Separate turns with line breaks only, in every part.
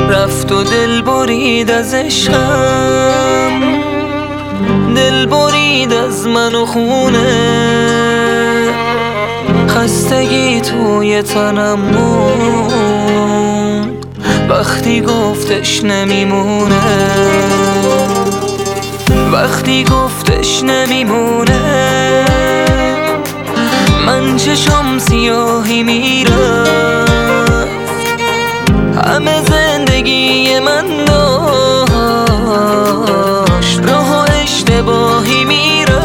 رفت و دل برید از عشقم، دل برید از من و خونه. خستگی توی تنم موند وقتی گفتش نمیمونه، وقتی گفتش نمیمونه. من چشم سیاهی میرفت، همه زندگی من داشت راه اشتباهی میرفت.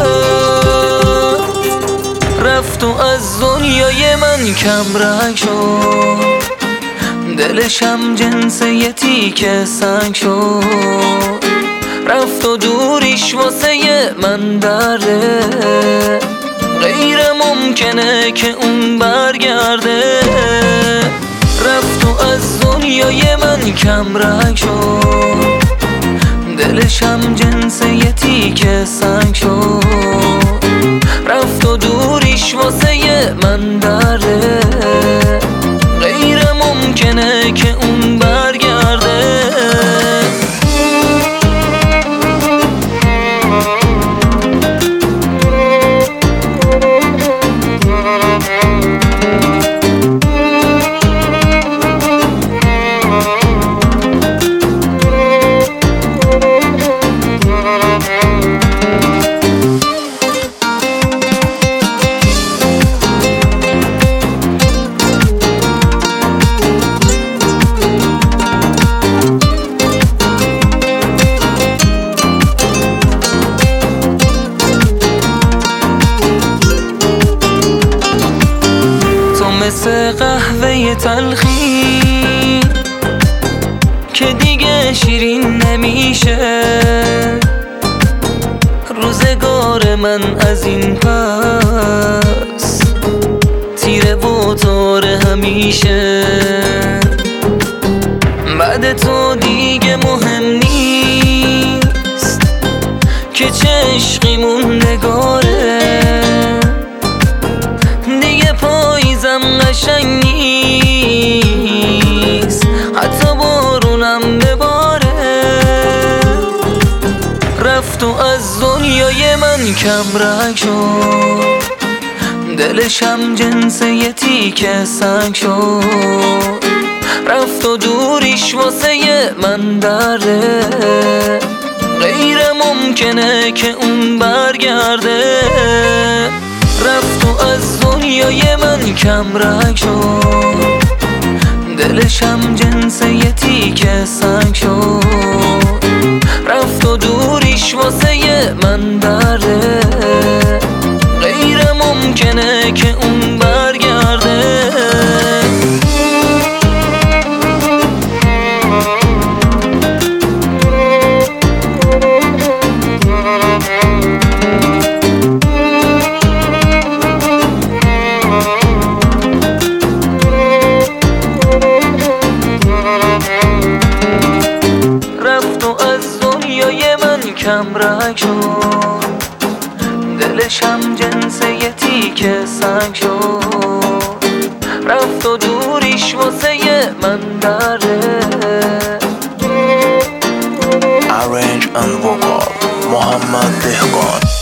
رفت و از دنیای من کم رنگ شد، دلشم جنس یه تیکه سنگ شد. رفت و دوریش واسه من درده، غیر ممکنه که اون برگرده. رفت و از دنیای من کم رنگ شد، دلشم جنس یه تیکه سنگ شد. رفت و دوریش واسه من درده، غیر ممکنه که اون برگرده. مثل قهوه تلخی که دیگه شیرین نمیشه، روزگار من از این پس تیره و تاره همیشه. بعد تو دیگه مهم نیست که چه عشقی موندگاره، دیگه پاییزم قشنگ نیست حتی بارونم بباره. رفت و از دنیای من کم رنگ شد، دلشم جنس یه تیکه سنگ شد. رفت و دوریش واسه من درده، غیر ممکنه که اون برگرده. رفت و از دنیای من کم رنگ شد، دلشم جنس یه تیکه سنگ شد. رفت و دوریش واسه من درده، غیر ممکنه که اون برگرده. کم رنگ شد، دلشم جنس یه تیکه سنگ شد. رفت و دوریش واسه من درده.
Arrange and vocal محمد دهقان.